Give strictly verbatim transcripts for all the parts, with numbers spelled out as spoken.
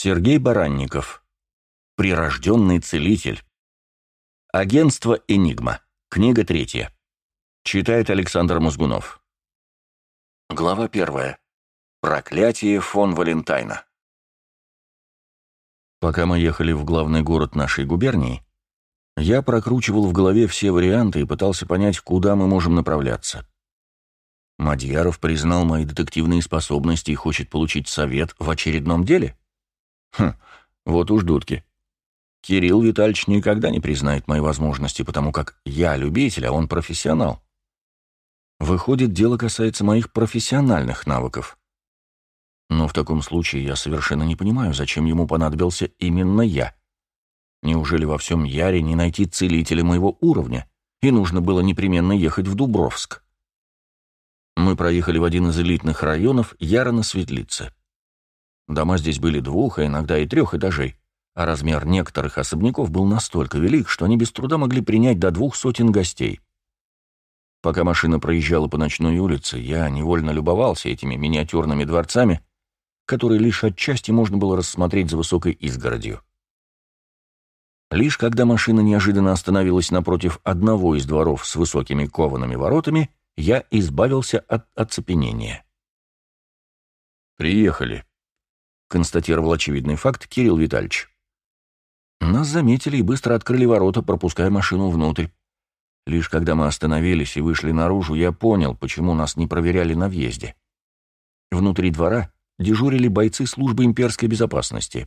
Сергей Баранников. Прирожденный целитель. Агентство «Энигма». Книга третья. Читает Александр Мозгунов. Глава первая. Проклятие фон Валентайна. Пока мы ехали в главный город нашей губернии, я прокручивал в голове все варианты и пытался понять, куда мы можем направляться. Мадьяров признал мои детективные способности и хочет получить совет в очередном деле? Хм, вот уж дудки. Кирилл Витальевич никогда не признает мои возможности, потому как я любитель, а он профессионал. Выходит, дело касается моих профессиональных навыков. Но в таком случае я совершенно не понимаю, зачем ему понадобился именно я. Неужели во всем Яре не найти целителя моего уровня, и нужно было непременно ехать в Дубровск? Мы проехали в один из элитных районов Яра на Светлице. Дома здесь были двух, а иногда и трех этажей, а размер некоторых особняков был настолько велик, что они без труда могли принять до двух сотен гостей. Пока машина проезжала по ночной улице, я невольно любовался этими миниатюрными дворцами, которые лишь отчасти можно было рассмотреть за высокой изгородью. Лишь когда машина неожиданно остановилась напротив одного из дворов с высокими коваными воротами, я избавился от оцепенения. «Приехали», — констатировал очевидный факт Кирилл Витальевич. Нас заметили и быстро открыли ворота, пропуская машину внутрь. Лишь когда мы остановились и вышли наружу, я понял, почему нас не проверяли на въезде. Внутри двора дежурили бойцы службы имперской безопасности.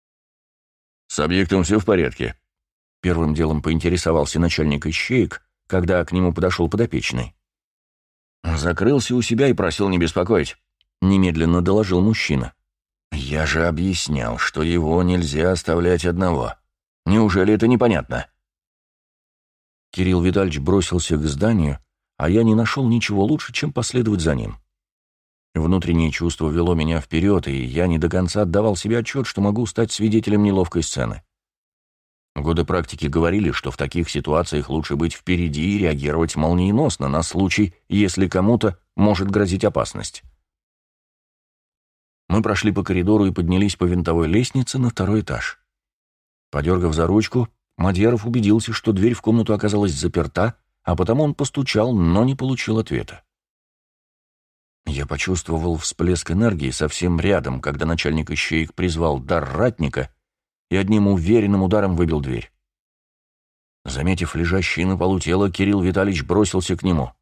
«С объектом все в порядке?» Первым делом поинтересовался начальник ищеек, когда к нему подошел подопечный. «Закрылся у себя и просил не беспокоить», — немедленно доложил мужчина. «Я же объяснял, что его нельзя оставлять одного. Неужели это непонятно?» Кирилл Витальевич бросился к зданию, а я не нашел ничего лучше, чем последовать за ним. Внутреннее чувство вело меня вперед, и я не до конца отдавал себе отчет, что могу стать свидетелем неловкой сцены. Годы практики говорили, что в таких ситуациях лучше быть впереди и реагировать молниеносно на случай, если кому-то может грозить опасность. Мы прошли по коридору и поднялись по винтовой лестнице на второй этаж. Подергав за ручку, Мадьяров убедился, что дверь в комнату оказалась заперта, а потому он постучал, но не получил ответа. Я почувствовал всплеск энергии совсем рядом, когда начальник ищеек призвал дар ратника и одним уверенным ударом выбил дверь. Заметив лежащее на полу тело, Кирилл Витальевич бросился к нему.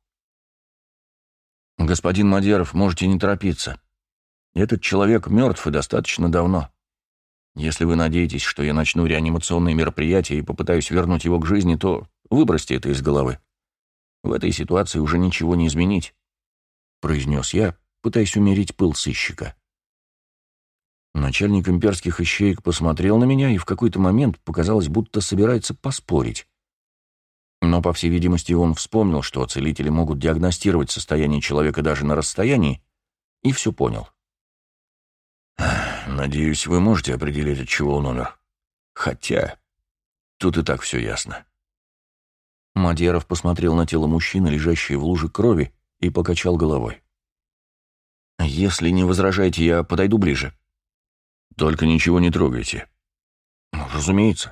«Господин Мадьяров, можете не торопиться. Этот человек мертв и достаточно давно. Если вы надеетесь, что я начну реанимационные мероприятия и попытаюсь вернуть его к жизни, то выбросьте это из головы. В этой ситуации уже ничего не изменить», — произнес я, пытаясь умерить пыл сыщика. Начальник имперских ищеек посмотрел на меня и в какой-то момент показалось, будто собирается поспорить. Но, по всей видимости, он вспомнил, что целители могут диагностировать состояние человека даже на расстоянии, и все понял. «Надеюсь, вы можете определить, от чего он умер. Хотя тут и так все ясно». Мадьяров посмотрел на тело мужчины, лежащее в луже крови, и покачал головой. «Если не возражаете, я подойду ближе». «Только ничего не трогайте». «Разумеется».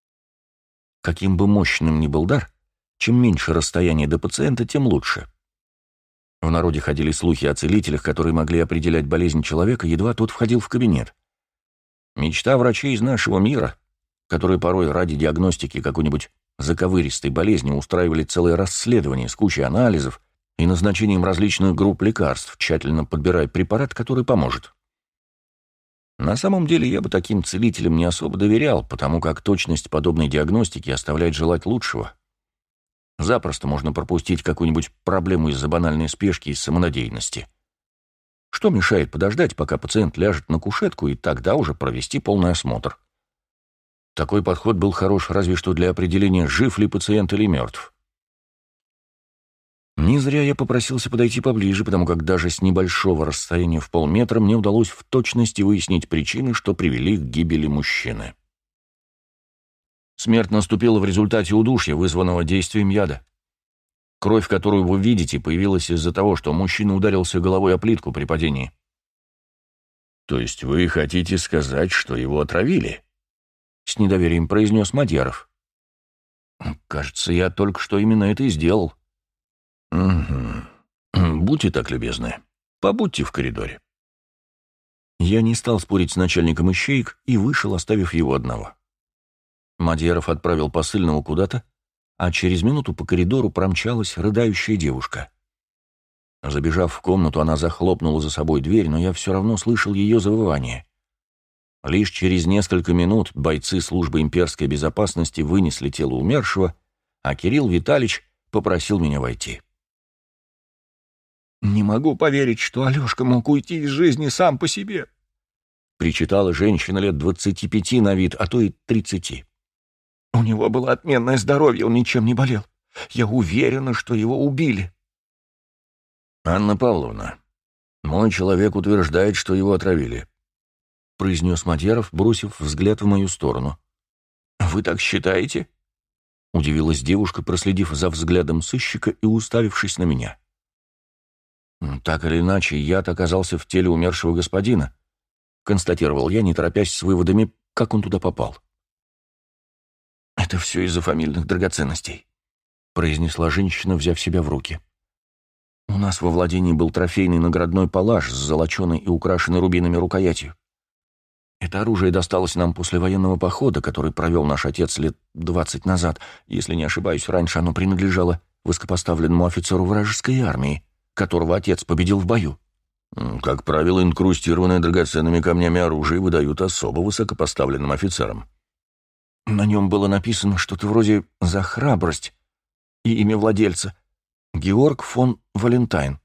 Каким бы мощным ни был дар, чем меньше расстояние до пациента, тем лучше. В народе ходили слухи о целителях, которые могли определять болезнь человека, едва тот входил в кабинет. Мечта врачей из нашего мира, которые порой ради диагностики какой-нибудь заковыристой болезни устраивали целое расследование с кучей анализов и назначением различных групп лекарств, тщательно подбирая препарат, который поможет. На самом деле я бы таким целителям не особо доверял, потому как точность подобной диагностики оставляет желать лучшего. Запросто можно пропустить какую-нибудь проблему из-за банальной спешки и самонадеянности. Что мешает подождать, пока пациент ляжет на кушетку, и тогда уже провести полный осмотр? Такой подход был хорош разве что для определения, жив ли пациент или мертв. Не зря я попросился подойти поближе, потому как даже с небольшого расстояния в полметра мне удалось в точности выяснить причины, что привели к гибели мужчины. Смерть наступила в результате удушья, вызванного действием яда. Кровь, которую вы видите, появилась из-за того, что мужчина ударился головой о плитку при падении. То есть вы хотите сказать, что его отравили? С недоверием произнес Мадьяров. Кажется, я только что именно это и сделал. Угу. Будьте так любезны, побудьте в коридоре. Я не стал спорить с начальником ищеек и вышел, оставив его одного. Мадьяров отправил посыльного куда-то, а через минуту по коридору промчалась рыдающая девушка. Забежав в комнату, она захлопнула за собой дверь, но я все равно слышал ее завывание. Лишь через несколько минут бойцы службы имперской безопасности вынесли тело умершего, а Кирилл Витальевич попросил меня войти. «Не могу поверить, что Алешка мог уйти из жизни сам по себе», — причитала женщина лет двадцати пяти на вид, а то и тридцати. «У него было отменное здоровье, он ничем не болел. Я уверена, что его убили». «Анна Павловна, мой человек утверждает, что его отравили», — произнес Мадьяров, бросив взгляд в мою сторону. «Вы так считаете?» — удивилась девушка, проследив за взглядом сыщика и уставившись на меня. «Так или иначе, яд оказался в теле умершего господина», — констатировал я, не торопясь с выводами, как он туда попал. «Это все из-за фамильных драгоценностей», — произнесла женщина, взяв себя в руки. «У нас во владении был трофейный наградной палаш с золоченой и украшенной рубинами рукоятью. Это оружие досталось нам после военного похода, который провел наш отец лет двадцать назад. Если не ошибаюсь, раньше оно принадлежало высокопоставленному офицеру вражеской армии, которого отец победил в бою. Как правило, инкрустированное драгоценными камнями оружие выдают особо высокопоставленным офицерам. На нем было написано что-то вроде «За храбрость» и имя владельца — Георг фон Валентайн.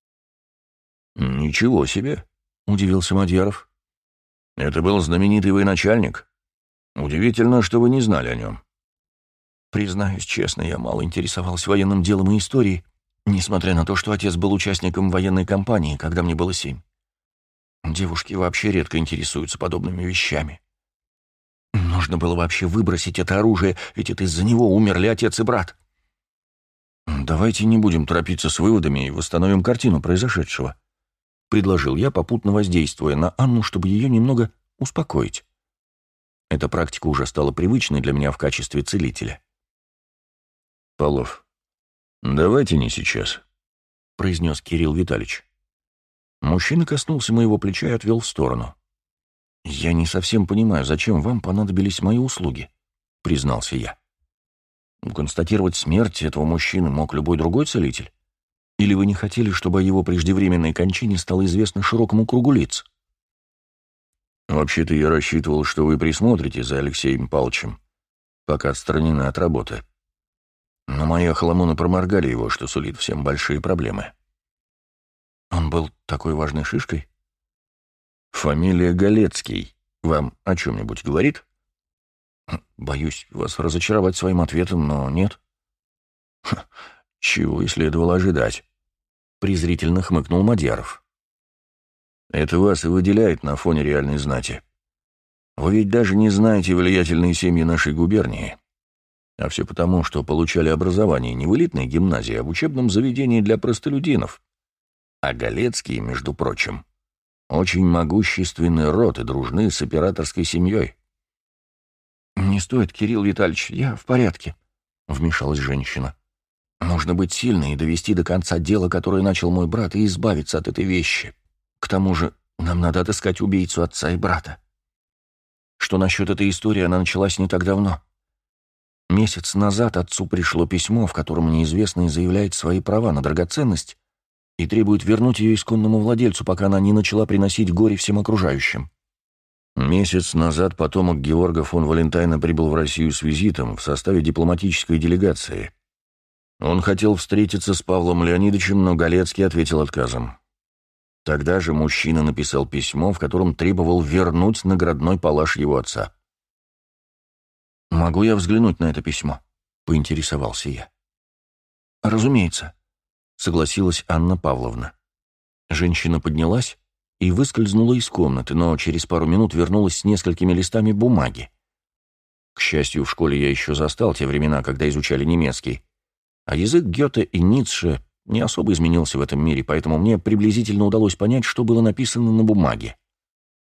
«Ничего себе!» — удивился Мадьяров. «Это был знаменитый военачальник. Удивительно, что вы не знали о нем». «Признаюсь честно, я мало интересовался военным делом и историей, несмотря на то, что отец был участником военной кампании, когда мне было семь. Девушки вообще редко интересуются подобными вещами. Нужно было вообще выбросить это оружие, ведь это из-за него умерли отец и брат». «Давайте не будем торопиться с выводами и восстановим картину произошедшего», — предложил я, попутно воздействуя на Анну, чтобы ее немного успокоить. Эта практика уже стала привычной для меня в качестве целителя. «Павлов, давайте не сейчас», — произнес Кирилл Витальевич. Мужчина коснулся моего плеча и отвел в сторону. «Я не совсем понимаю, зачем вам понадобились мои услуги», — признался я. «Констатировать смерть этого мужчины мог любой другой целитель? Или вы не хотели, чтобы о его преждевременной кончине стало известно широкому кругу лиц?» «Вообще-то я рассчитывал, что вы присмотрите за Алексеем Павловичем, пока отстранены от работы. Но мои охламоны проморгали его, что сулит всем большие проблемы». «Он был такой важной шишкой?» «Фамилия Галецкий вам о чем-нибудь говорит?» «Боюсь вас разочаровать своим ответом, но нет». «Чего и следовало ожидать», — презрительно хмыкнул Мадьяров. «Это вас и выделяет на фоне реальной знати. Вы ведь даже не знаете влиятельные семьи нашей губернии. А все потому, что получали образование не в элитной гимназии, а в учебном заведении для простолюдинов. А Галецкие, между прочим, очень могущественный род и дружны с императорской семьей». «Не стоит, Кирилл Витальевич, я в порядке», — вмешалась женщина. «Нужно быть сильной и довести до конца дело, которое начал мой брат, и избавиться от этой вещи. К тому же нам надо отыскать убийцу отца и брата. Что насчет этой истории, она началась не так давно. Месяц назад отцу пришло письмо, в котором неизвестный заявляет свои права на драгоценность и требует вернуть ее исконному владельцу, пока она не начала приносить горе всем окружающим». Месяц назад потомок Георга фон Валентайна прибыл в Россию с визитом в составе дипломатической делегации. Он хотел встретиться с Павлом Леонидовичем, но Галецкий ответил отказом. Тогда же мужчина написал письмо, в котором требовал вернуть наградной палаш его отца. «Могу я взглянуть на это письмо?» — поинтересовался я. «Разумеется», — согласилась Анна Павловна. Женщина поднялась и выскользнула из комнаты, но через пару минут вернулась с несколькими листами бумаги. К счастью, в школе я еще застал те времена, когда изучали немецкий, а язык Гёте и Ницше не особо изменился в этом мире, поэтому мне приблизительно удалось понять, что было написано на бумаге.